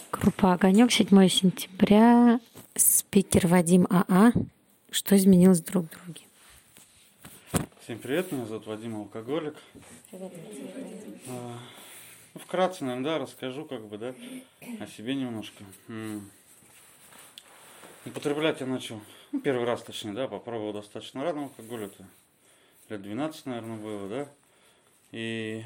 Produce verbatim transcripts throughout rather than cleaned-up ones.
Группа «Огонек», седьмое сентября, спикер Вадим АА. Что изменилось друг в друге? Всем привет, меня зовут Вадим Алкоголик. Привет, Вадим. А, ну, вкратце, наверное, да, расскажу как бы, да, о себе немножко. М. Употреблять я начал, ну, первый раз, точнее, да, попробовал достаточно рано алкоголь, это лет двенадцать, наверное, было, да, и,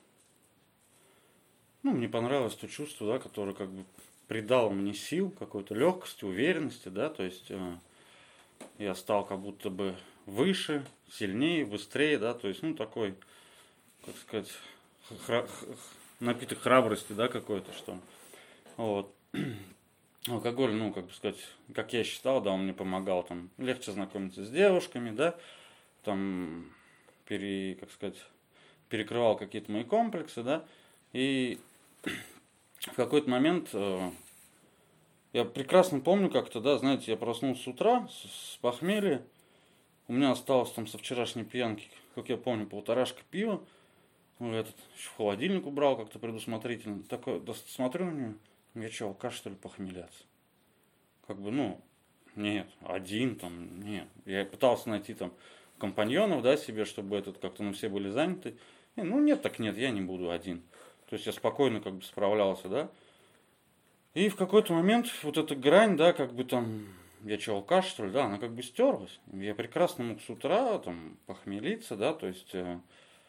ну, мне понравилось то чувство, да, которое как бы придало мне сил, какой-то легкости, уверенности, да, то есть э, я стал как будто бы выше, сильнее, быстрее, да, то есть, ну, такой, как сказать, хра- х- напиток храбрости, да, какой-то, что, вот. Алкоголь, ну, как бы сказать, как я считал, да, он мне помогал, там, легче знакомиться с девушками, да, там, пере, как сказать, перекрывал какие-то мои комплексы, да, и в какой-то момент э, я прекрасно помню как-то, да, знаете, я проснулся с утра с, с похмелья, у меня осталось там со вчерашней пьянки, как я помню, полторашка пива, ну, этот еще в холодильник убрал как-то предусмотрительно, такой, да, смотрю на него, я что, алкаш, что ли, похмеляться? Как бы, ну, нет, один там, нет. Я пытался найти там компаньонов, да, себе, чтобы этот как-то, ну, все были заняты. И, ну, нет, так нет, я не буду один. То есть я спокойно как бы справлялся, да. И в какой-то момент вот эта грань, да, как бы там, я че, алкаш, что ли, да, она как бы стерлась. Я прекрасно мог с утра там похмелиться, да, то есть, э,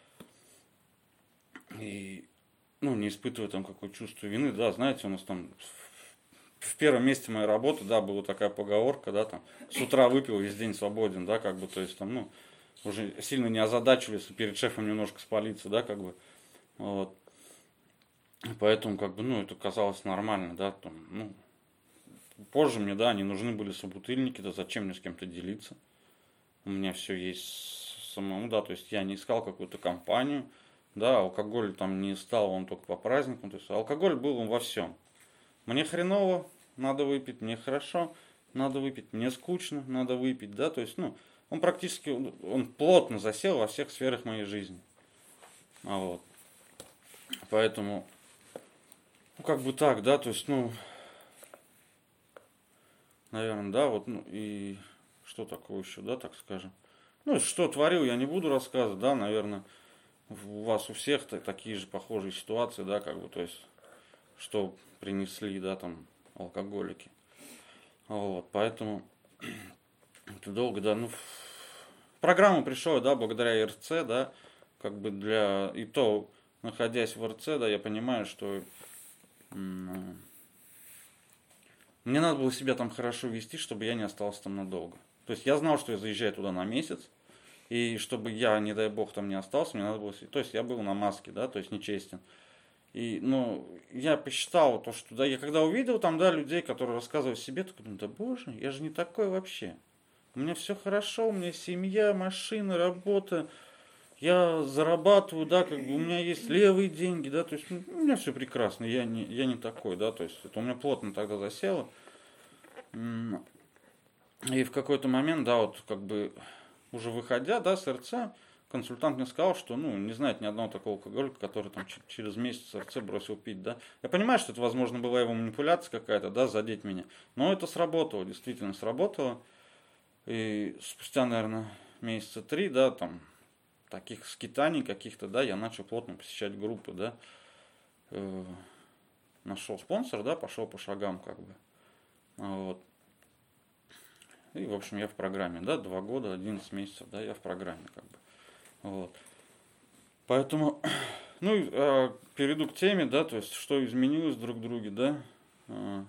и, ну, не испытывая там какое-то чувство вины, да, знаете, у нас там в первом месте моей работы, да, была такая поговорка, да, там, с утра выпил, весь день свободен, да, как бы, то есть, там, ну, уже сильно не озадачивались перед шефом немножко спалиться, да, как бы, вот. Поэтому, как бы, ну, это казалось нормально, да, там, ну, позже мне, да, не нужны были собутыльники, да, зачем мне с кем-то делиться, у меня все есть самому, да, то есть я не искал какую-то компанию, да, алкоголь там не стал, он только по праздникам, то есть алкоголь был он во всем. Мне хреново, надо выпить, мне хорошо, надо выпить, мне скучно, надо выпить, да, то есть, ну, он практически, он плотно засел во всех сферах моей жизни, а вот, поэтому, ну, как бы так, да, то есть, ну, наверное, да, вот, ну, и что такое еще, да, так скажем, ну, что творил, я не буду рассказывать, да, наверное, у вас у всех такие же похожие ситуации, да, как бы, то есть, что принесли, да, там, алкоголики, вот, поэтому это долго, да, ну, в программу пришел, да, благодаря РЦ, да, как бы для, и то, находясь в РЦ, да, я понимаю, что м, мне надо было себя там хорошо вести, чтобы я не остался там надолго. То есть я знал, что я заезжаю туда на месяц, и чтобы я, не дай бог, там не остался, мне надо было, то есть я был на маске, да, то есть нечестен. И, ну, я посчитал то, что, да, я когда увидел там, да, людей, которые рассказывают себе, так думаю, да боже, я же не такой вообще. У меня все хорошо, у меня семья, машина, работа, я зарабатываю, да, как бы у меня есть левые деньги, да, то есть ну, у меня все прекрасно, я не, я не такой, да, то есть это у меня плотно тогда засело. И в какой-то момент, да, вот как бы уже выходя, да, с РЦ, консультант мне сказал, что, ну, не знает ни одного такого алкоголика, который там ч- через месяц РЦ бросил пить, да. Я понимаю, что это, возможно, была его манипуляция какая-то, да, задеть меня, но это сработало, действительно сработало. И спустя, наверное, месяца три, да, там, таких скитаний каких-то, да, я начал плотно посещать группы, да, э, нашел спонсор, да, пошел по шагам, как бы, вот. И, в общем, я в программе, да, два года, одиннадцать месяцев, да, я в программе, как бы, вот. Поэтому, ну, э, перейду к теме, да, то есть, что изменилось друг в друге, да, э,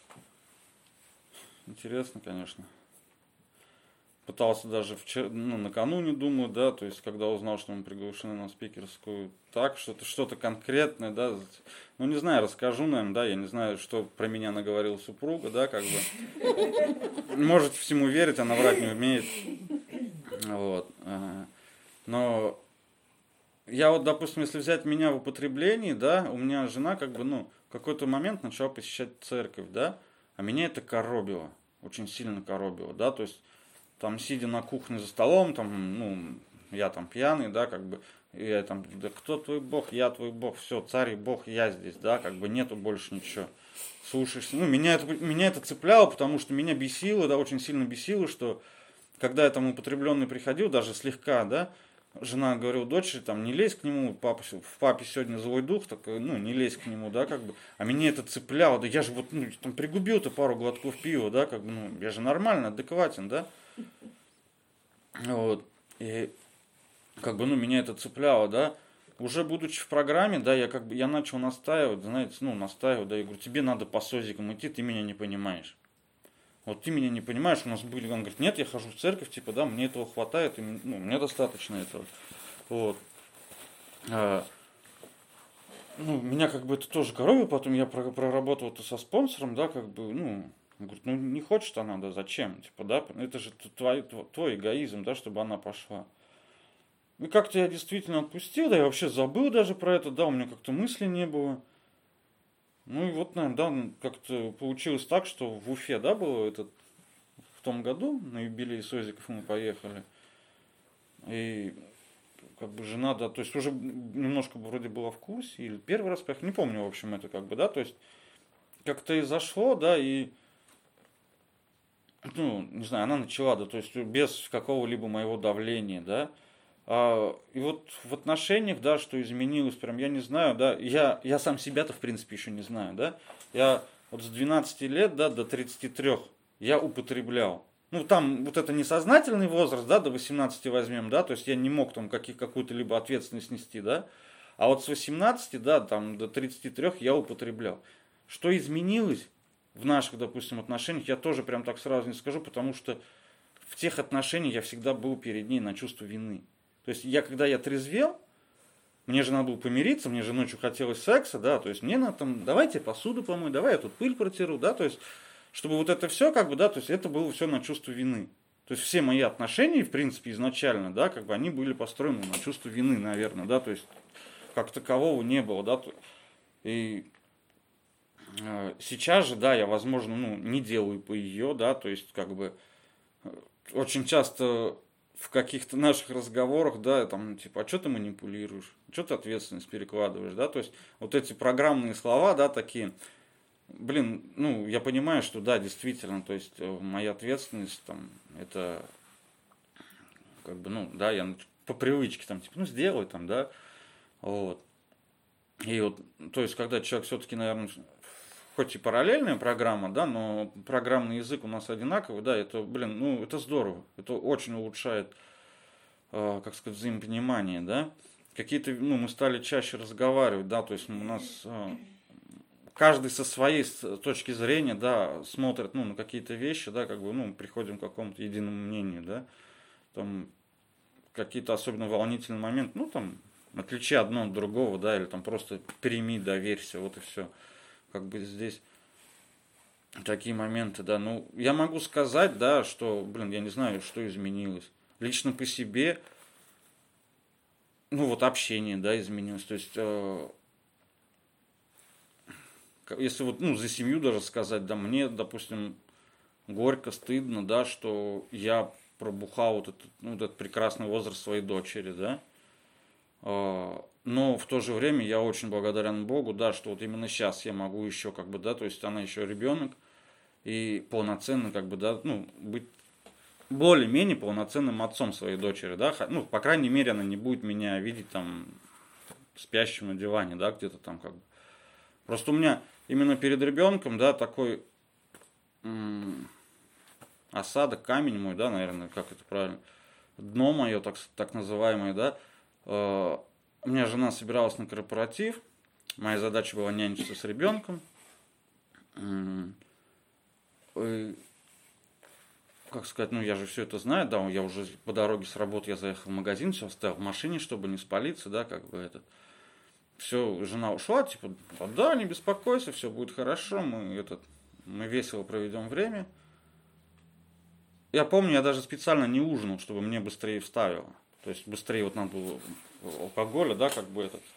интересно, конечно. Пытался даже вчера, ну, накануне, думаю, да, то есть, когда узнал, что мы приглашены на спикерскую, так, что-то, что-то конкретное, да, ну, не знаю, расскажу, наверное, да, я не знаю, что про меня наговорила супруга, да, как бы, может всему верить, она врать не умеет, вот, но я вот, допустим, если взять меня в употреблении, да, у меня жена, как бы, ну, в какой-то момент начала посещать церковь, да, а меня это коробило, очень сильно коробило, да, то есть, там, сидя на кухне за столом, там, ну, я там пьяный, да, как бы, и я там, да кто твой бог, я твой бог, все, царь и бог, я здесь, да, как бы нету больше ничего. Слушаешься, ну, меня это, меня это цепляло, потому что меня бесило, да, очень сильно бесило, что когда я там употребленный приходил, даже слегка, да, жена говорила дочери, там, не лезь к нему, папа, в папе сегодня злой дух, так, ну, не лезь к нему, да, как бы, а меня это цепляло, да я же вот, ну, там, пригубил-то пару глотков пива, да, как бы, ну, я же нормально, адекватен, да, вот, и, как бы, ну, меня это цепляло, да, уже будучи в программе, да, я как бы, я начал настаивать, знаете, ну, настаивать, да, я говорю, тебе надо по созикам идти, ты меня не понимаешь. Вот ты меня не понимаешь, у нас были, он говорит, нет, я хожу в церковь, типа, да, мне этого хватает, и, ну, мне достаточно этого. Вот. А, ну, меня как бы это тоже коробило, потом я проработал это со спонсором, да, как бы, ну, он говорит, ну, не хочет она, да, зачем, типа, да, это же твой, твой эгоизм, да, чтобы она пошла. И как-то я действительно отпустил, да, я вообще забыл даже про это, да, у меня как-то мысли не было. Ну и вот, наверное, да, как-то получилось так, что в Уфе, да, было этот, в том году, на юбилей Созиков мы поехали. И как бы жена, да, то есть уже немножко вроде была в курсе, или первый раз поехали, не помню, в общем, это как бы, да, то есть как-то и зашло, да, и, ну, не знаю, она начала, да, то есть без какого-либо моего давления, да, а, и вот в отношениях, да, что изменилось, прям, я не знаю, да, я, я сам себя-то, в принципе, еще не знаю, да, я вот с двенадцати лет, да, до тридцати трёх я употреблял. Ну, там вот это несознательный возраст, да, до восемнадцати возьмем, да, то есть я не мог там каких, какую-то либо ответственность нести, да, а вот с восемнадцати, да, там до тридцати трёх я употреблял. Что изменилось в наших, допустим, отношениях, я тоже прям так сразу не скажу, потому что в тех отношениях я всегда был перед ней на чувство вины. То есть я, когда я трезвел, мне же надо было помириться, мне же ночью хотелось секса, да, то есть мне надо там, давайте посуду помыть, давай я тут пыль протеру, да, то есть, чтобы вот это все, как бы, да, то есть это было все на чувство вины. То есть все мои отношения, в принципе, изначально, да, как бы они были построены на чувство вины, наверное, да, то есть как такового не было, да, и э, сейчас же, да, я, возможно, ну, не делаю по ее, да, то есть как бы очень часто в каких-то наших разговорах, да, там, типа, а что ты манипулируешь, что ты ответственность перекладываешь, да, то есть вот эти программные слова, да, такие, блин, ну, я понимаю, что, да, действительно, то есть моя ответственность, там, это, как бы, ну, да, я по привычке, там, типа, ну, сделай, там, да, вот, и вот, то есть, когда человек все-таки, наверное, хоть и параллельная программа, да, но программный язык у нас одинаковый, да, это, блин, ну, это здорово, это очень улучшает, э, как сказать, взаимопонимание, да, какие-то, ну, мы стали чаще разговаривать, да, то есть у нас э, каждый со своей точки зрения, да, смотрит, ну, на какие-то вещи, да, как бы, ну, приходим к какому-то единому мнению, да, там, какие-то особенно волнительные моменты, ну, там, отличи одно от другого, да, или там просто прими, доверься, вот и все. Как бы здесь такие моменты, да, ну, я могу сказать, да, что, блин, я не знаю, что изменилось. Лично по себе, ну, вот общение, да, изменилось, то есть, э, если вот, ну, за семью даже сказать, да, мне, допустим, горько, стыдно, да, что я пробухал вот этот, ну, вот этот прекрасный возраст своей дочери, да, э, но в то же время я очень благодарен Богу, да, что вот именно сейчас я могу еще, как бы, да, то есть она еще ребенок, и полноценно, как бы, да, ну, быть более-менее полноценным отцом своей дочери, да, ну, по крайней мере, она не будет меня видеть там спящим на диване, да, где-то там, как бы. Просто у меня именно перед ребенком, да, такой м- осадок, камень мой, да, наверное, как это правильно, дно мое, так, так называемое, да, э- у меня жена собиралась на корпоратив, моя задача была нянчиться с ребенком. И, как сказать, ну я же все это знаю, да, я уже по дороге с работы я заехал в магазин, все оставил в машине, чтобы не спалиться, да, как бы этот. Все, жена ушла, типа, да, не беспокойся, все будет хорошо, мы этот, мы весело проведем время. Я помню, я даже специально не ужинал, чтобы мне быстрее вставило. То есть быстрее вот надо было алкоголя, да, как бы этот.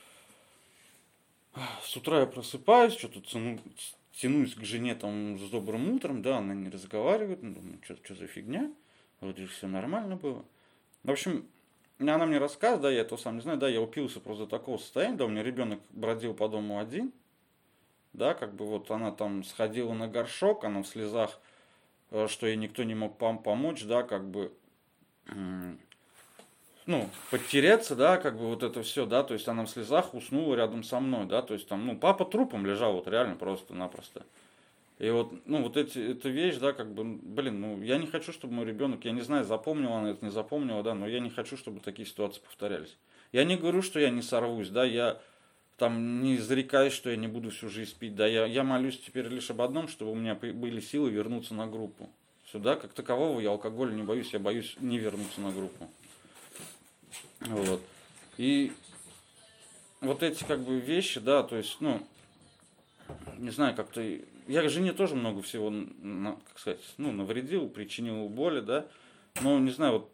С утра я просыпаюсь, что-то тяну, тянусь к жене там с добрым утром, да, она не разговаривает, ну, думаю, что, что за фигня, вроде все нормально было. В общем, она мне рассказывает, да, я этого сам не знаю, да, я упился просто до такого состояния, да, у меня ребенок бродил по дому один, да, как бы вот она там сходила на горшок, она в слезах, э, что ей никто не мог пом- помочь, да, как бы, м, ну, подтереться, да, как бы вот это все, да, то есть она в слезах уснула рядом со мной, да, то есть там, ну, папа трупом лежал вот реально просто-напросто. И вот, ну, вот эти, эта вещь, да, как бы, блин, ну, я не хочу, чтобы мой ребенок, я не знаю, запомнила она это, не запомнила, да, но я не хочу, чтобы такие ситуации повторялись. Я не говорю, что я не сорвусь, да, я там не зарекаюсь, что я не буду всю жизнь пить, да, я, я молюсь теперь лишь об одном, чтобы у меня были силы вернуться на группу. Сюда, как такового, я алкоголя не боюсь, я боюсь не вернуться на группу. Вот. И вот эти, как бы, вещи, да, то есть, ну, не знаю, как-то... Я жене тоже много всего, как сказать, ну, навредил, причинил боли, да. Но, не знаю, вот...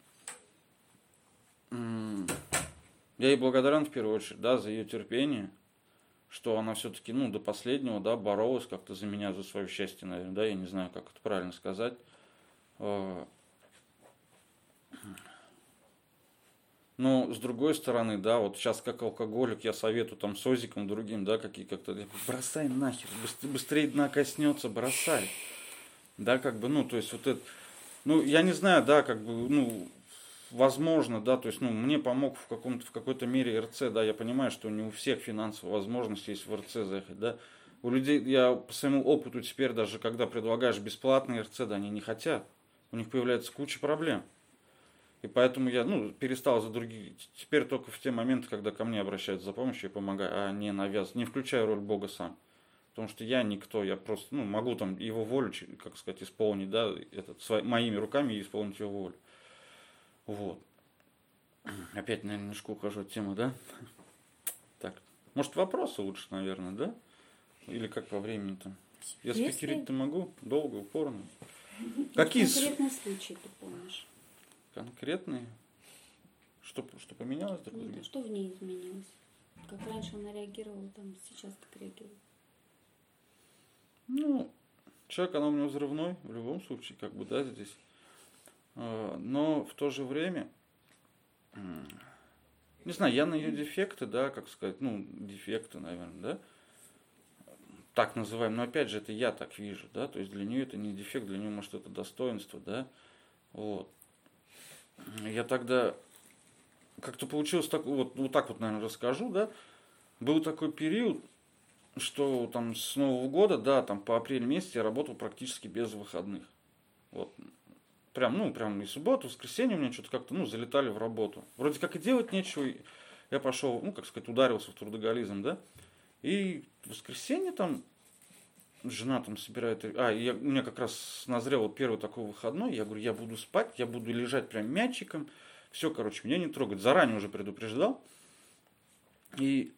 Я ей благодарен в первую очередь, да, за ее терпение, что она все-таки, ну, до последнего, да, боролась как-то за меня, за свое счастье, наверное, да, я не знаю, как это правильно сказать. Но, с другой стороны, да, вот сейчас как алкоголик, я советую там созикам другим, да, какие как-то, бросай нахер, быстрее, быстрее дна коснется, бросай. Да, как бы, ну, то есть вот это, ну, я не знаю, да, как бы, ну, возможно, да, то есть, ну, мне помог в каком-то, в какой-то мере эр цэ, да, я понимаю, что не у всех финансовая возможность есть в эр цэ заехать, да. У людей, я по своему опыту теперь даже, когда предлагаешь бесплатный эр цэ, да, они не хотят. У них появляется куча проблем. И поэтому я, ну, перестал за другие. Теперь только в те моменты, когда ко мне обращаются за помощью, я помогаю, а не навязываю, не включаю роль Бога сам. Потому что я никто, я просто, ну, могу там его волю, как сказать, исполнить, да, этот, свои, моими руками исполнить его волю. Вот. Опять, наверное, немножко ухожу от темы, да? Так. Может, вопросы лучше, наверное, да? Или как по времени-то? Я Если... спикерить-то могу? Долго, упорно. Какие конкретные случаи ты помнишь? Конкретные? Что, что поменялось друг ну, да, что в ней изменилось? Как раньше она реагировала, там сейчас как реагирует? Ну, человек, она у меня взрывной, в любом случае, как бы, да, здесь. Но в то же время, не знаю, я на ее дефекты, да, как сказать, ну, дефекты, наверное, да, так называем, но опять же, это я так вижу, да, то есть для нее это не дефект, для нее, может, это достоинство, да, вот. Я тогда как-то получилось так, вот, вот так вот, наверное, расскажу, да, был такой период, что там с Нового года, да, там по апрель месяц я работал практически без выходных, вот. Прям, ну, прям и субботу, и воскресенье у меня что-то как-то, ну, залетали в работу. Вроде как и делать нечего, я пошел, ну, как сказать, ударился в трудоголизм, да. И в воскресенье там жена там собирает, а, я, у меня как раз назрел вот первый такой выходной, я говорю, я буду спать, я буду лежать прям мячиком, все, короче, меня не трогать. Заранее уже предупреждал. И,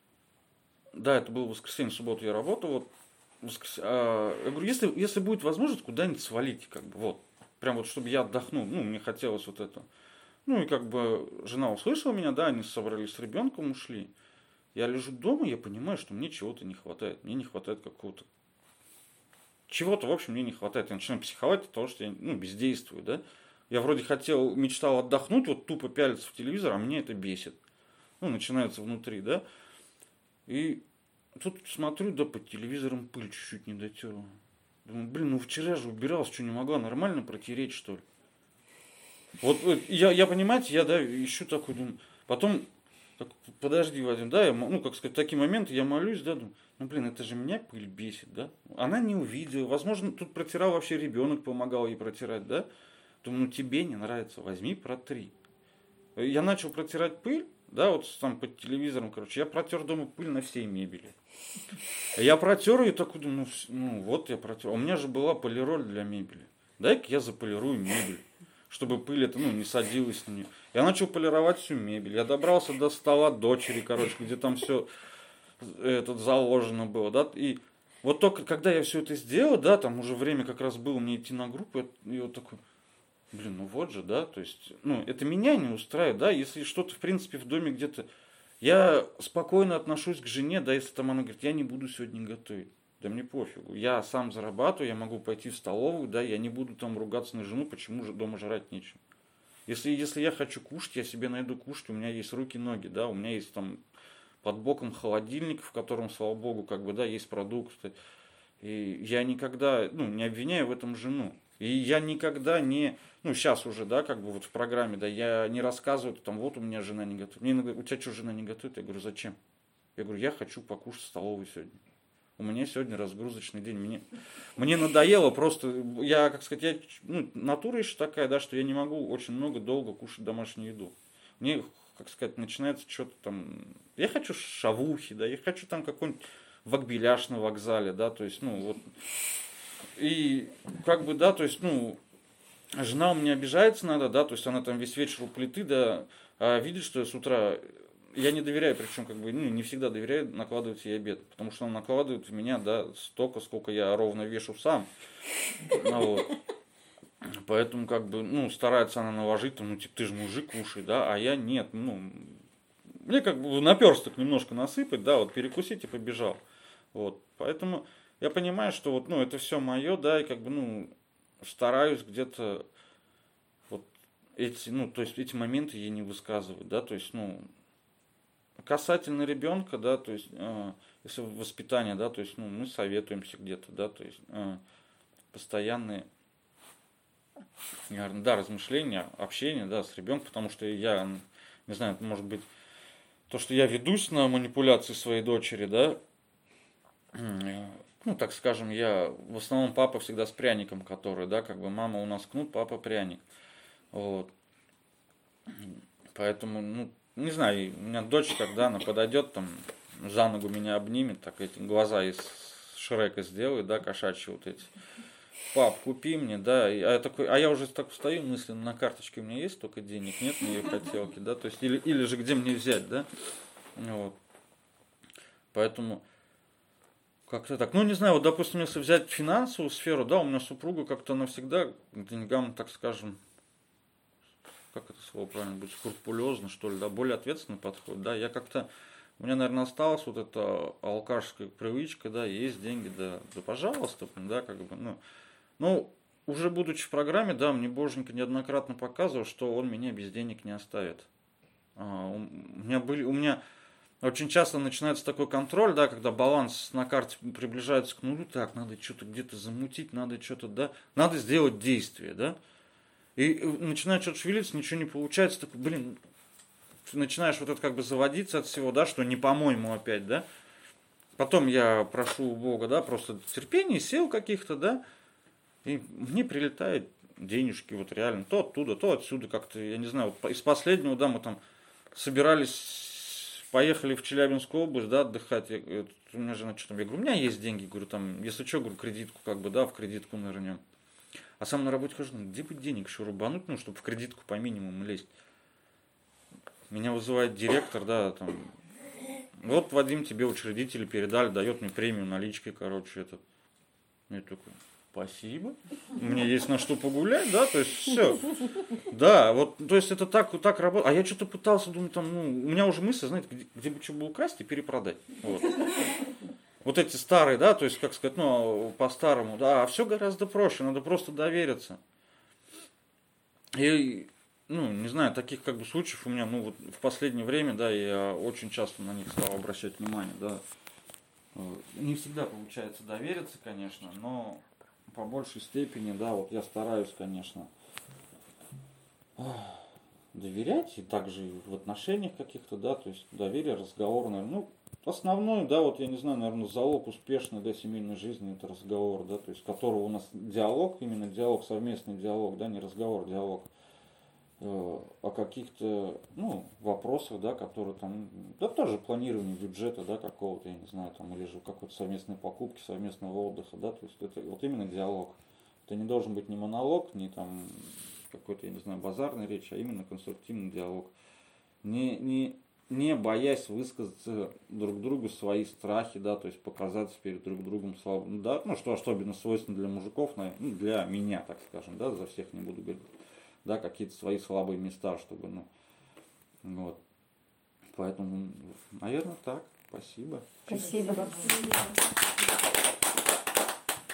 да, это было воскресенье, в субботу я работал, вот, воскрес... а, я говорю, если, если будет возможность, куда-нибудь свалите, как бы, вот. Прям вот, чтобы я отдохнул, ну, мне хотелось вот это. Ну, и как бы жена услышала меня, да, они собрались с ребенком, ушли. Я лежу дома, я понимаю, что мне чего-то не хватает. Мне не хватает какого-то... Чего-то, в общем, мне не хватает. Я начинаю психовать от того, что я, ну, бездействую, да. Я вроде хотел, мечтал отдохнуть, вот тупо пялиться в телевизор, а мне это бесит. Ну, начинается внутри, да. И тут смотрю, да, под телевизором пыль чуть-чуть не дотерла. Думаю, блин, ну вчера же убирался, что не могла нормально протереть, что ли? Вот, вот я, я, понимаете, я, да, ищу такой, думаю, потом, так, подожди, Вадим, да, я, ну, как сказать, в такие моменты я молюсь, да, думаю, ну, блин, это же меня пыль бесит, да? Она не увидела, возможно, тут протирал вообще ребенок, помогал ей протирать, да? Думаю, ну, тебе не нравится, возьми, протри. Я начал протирать пыль, да, вот там под телевизором, короче, я протер дома пыль на всей мебели. Я протер ее, такой думаю, ну, ну вот я протер. У меня же была полироль для мебели. Дай-ка я заполирую мебель, чтобы пыль это, ну, не садилась на нее. Я начал полировать всю мебель. Я добрался до стола дочери, короче, где там все этот заложено было, да. И вот только когда я все это сделал, да, там уже время как раз было мне идти на группу, и вот такой, блин, ну вот же, да, то есть, ну, это меня не устраивает, да, если что-то, в принципе, в доме где-то. Я спокойно отношусь к жене, да, если там она говорит, я не буду сегодня готовить. Да мне пофигу. Я сам зарабатываю, я могу пойти в столовую, да, я не буду там ругаться на жену, почему же дома жрать нечего. Если, если я хочу кушать, я себе найду кушать, у меня есть руки, ноги, да, у меня есть там под боком холодильник, в котором, слава богу, как бы, да, есть продукты. И я никогда, ну, не обвиняю в этом жену. И я никогда не, ну, сейчас уже, да, как бы вот в программе, да, я не рассказываю, там, вот у меня жена не готовит. Мне иногда, у тебя что, жена не готовит? Я говорю, зачем? Я говорю, я хочу покушать в столовой сегодня. У меня сегодня разгрузочный день. Мне, мне надоело просто, я, как сказать, я, ну, натура еще такая, да, что я не могу очень много, долго кушать домашнюю еду. Мне, как сказать, начинается что-то там, я хочу шавухи, да, я хочу там какой-нибудь вакбеляш на вокзале, да, то есть, ну, вот, и, как бы, да, то есть, ну, жена у меня обижается надо, да, то есть, она там весь вечер у плиты, да, а видит, что я с утра, я не доверяю, причем, как бы, ну, не всегда доверяю накладывать ей обед, потому что она накладывает в меня, да, столько, сколько я ровно вешу сам, ну, вот. Поэтому, как бы, ну, старается она наложить, там, ну, типа, ты же мужик, кушай, да, а я нет, ну, мне как бы наперсток немножко насыпать, да, вот перекусить и побежал, вот, поэтому я понимаю, что вот, ну, это все мое, да, и как бы, ну, стараюсь где-то вот эти, ну, то есть эти моменты ей не высказывать, да, то есть, ну, касательно ребенка, да, то есть, э, если воспитание, да, то есть, ну, мы советуемся где-то, да, то есть, э, постоянные, наверное, да, размышления, общение, да, с ребенком, потому что я, не знаю, может быть, то, что я ведусь на манипуляции своей дочери, да, ну, так скажем, я, в основном папа всегда с пряником, который, да, как бы мама у нас кнут, папа пряник, вот, поэтому, ну, не знаю, у меня дочь, когда она подойдет, там, за ногу меня обнимет, так эти глаза из Шрека сделает, да, кошачьи вот эти, пап, купи мне, да, а я такой, а я уже так встаю мысленно, на карточке у меня есть столько денег, нет на ее хотелки, да, то есть, или, или же где мне взять, да, вот, поэтому, как-то так, ну, не знаю, вот, допустим, если взять финансовую сферу, да, у меня супруга как-то навсегда к деньгам, так скажем, как это слово правильно будет, скрупулезно, что ли, да, более ответственно подходит, да, я как-то, у меня, наверное, осталась вот эта алкашская привычка, да, есть деньги, да, да, пожалуйста, да, как бы, ну, ну, уже будучи в программе, да, мне Боженька неоднократно показывал, что он меня без денег не оставит. А, у меня были, у меня очень часто начинается такой контроль, да, когда баланс на карте приближается к нулю, так, надо что-то где-то замутить, надо что-то, да, надо сделать действие, да, и начинает что-то шевелиться, ничего не получается, такой, блин, начинаешь вот это как бы заводиться от всего, да, что не по-моему опять, да, потом я прошу у Бога, да, просто терпения, сил каких-то, да, и мне прилетают денежки, вот реально, то оттуда, то отсюда как-то, я не знаю, вот из последнего, да, мы там собирались, поехали в Челябинскую область, да, отдыхать, я, у меня жена что там, я говорю, у меня есть деньги, говорю, там, если что, говорю, кредитку, как бы, да, в кредитку нырнем. А сам на работе хожу, ну, где бы денег еще рубануть, ну, чтобы в кредитку по минимуму лезть. Меня вызывает директор, да, там, вот, Вадим, тебе учредители передали, дает мне премию наличкой, короче, этот. Я такой, спасибо. У меня есть на что погулять, да, то есть все. Да, вот, то есть это так, вот так работает. А я что-то пытался, думаю, там, ну, у меня уже мысль, знаете, где, где бы что было украсть и перепродать. Вот. Вот эти старые, да, то есть, как сказать, ну, по-старому, да, а все гораздо проще, надо просто довериться. И, ну, не знаю, таких как бы случаев у меня, ну, вот в последнее время, да, я очень часто на них стал обращать внимание, да. Не всегда получается довериться, конечно, но по большей степени, да, вот я стараюсь, конечно, доверять, и также в отношениях каких-то, да, то есть доверие, разговор, наверное, ну, основной, да, вот я не знаю, наверное, залог успешной, да, семейной жизни, это разговор, да, то есть которого у нас диалог, именно диалог, совместный диалог, да, не разговор, диалог, э, о каких-то, ну, вопросах, да, которые там, да, тоже планирование бюджета, да, какого-то, я не знаю, там, или же какой-то совместной покупки, совместного отдыха, да, то есть это вот именно диалог. Это не должен быть ни монолог, ни там какой-то, я не знаю, базарная речь, а именно конструктивный диалог. Не, не, не боясь высказать друг другу свои страхи, да, то есть показаться перед друг другом слабым, да, ну, что особенно свойственно для мужиков, ну, для меня, так скажем, да, за всех не буду говорить, да, какие-то свои слабые места, чтобы, ну, вот, поэтому, наверное, так, спасибо. Спасибо.